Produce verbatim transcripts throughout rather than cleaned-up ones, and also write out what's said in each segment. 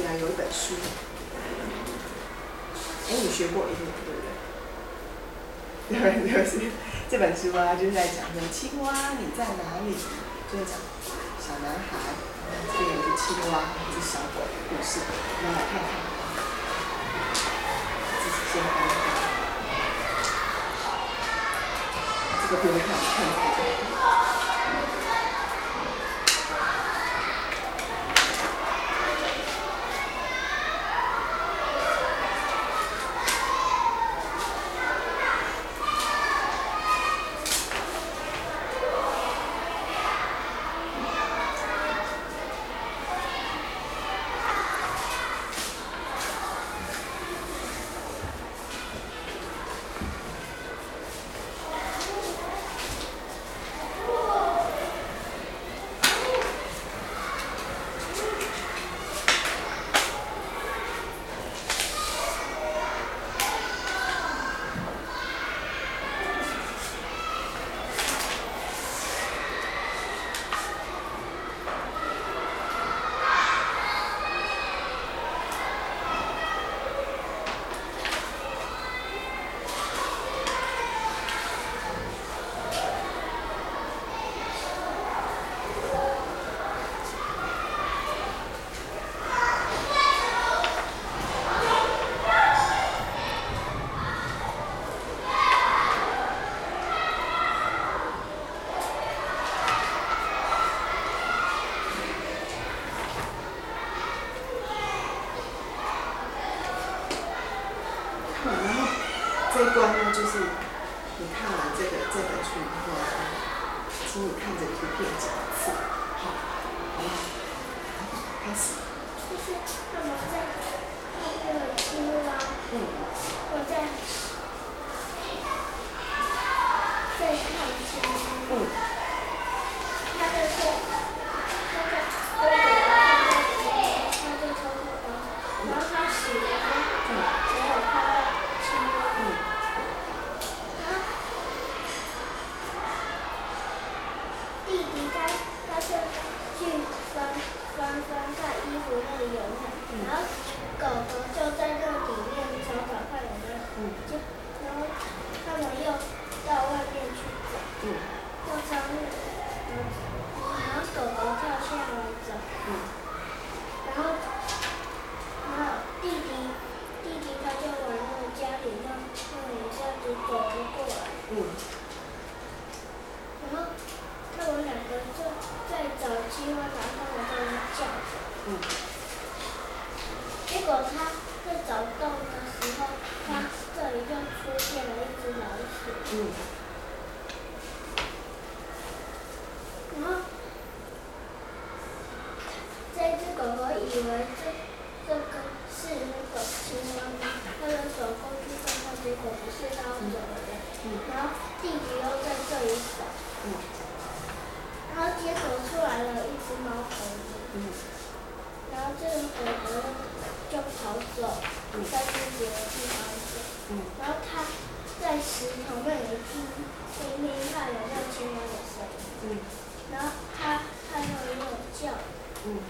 啊有一本书，哎，你学过一定对不对？对，就是这本书啊，就是在讲说青蛙你在哪里，就是讲小男孩，这边有一只青蛙，一只小狗的故事，我们来看看。自己先翻看，这个不用看，看这个。这一关呢，就是你看完这个这本书以后啊，请你看着图片讲一次，好，好不好？开始。 就是他们在那个青蛙，嗯，我在在看青蛙，嗯，他就是他在他在他就偷偷的，然后他洗了，嗯，没有看到青蛙，嗯。弟弟他他就去翻翻翻在衣服那里有没有，然后狗狗就在那里面找找看有没有，就然后他们又到外面去找，又找那个，然后狗狗跳下来找，然后然后弟弟弟弟他就往那个家里那那里这样子走了过来，然后。他们两个就在找青蛙，然后他们在那叫着。嗯。结果他在找洞的时候，他这里就出现了一只老鼠。嗯。然后这只狗狗以为这这个是那个青蛙，它就走过去看看，结果不是，它要走了。嗯。然后弟弟又在这里找。嗯。然后结果出来了一只猫头鹰，嗯、然后这个狗狗就跑走，嗯、在自己的地方走，嗯、然后它在石头那里听听听看有没有青蛙的声音，嗯、然后它它又没有叫，嗯、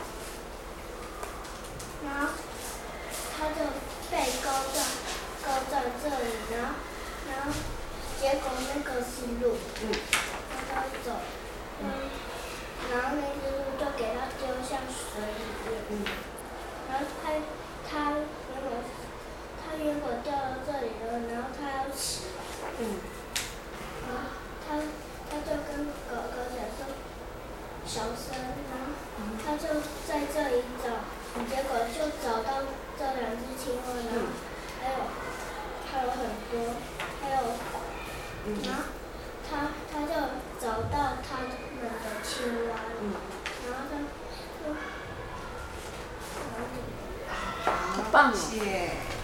然后它就被勾在勾在这里，然后然后结果那个是鹿，嗯、它就走。嗯，然后那只鹿就给它丢向水里面，嗯、然后它它原本它原本掉到这里了，然后它要起来，嗯、然后它它就跟狗狗讲说小声，然后它就在这里找，结果就找到这两只青蛙，然后还有还有很多，还有，然后它它就找到它们的青蛙，嗯、然后它就， 好棒，谢谢。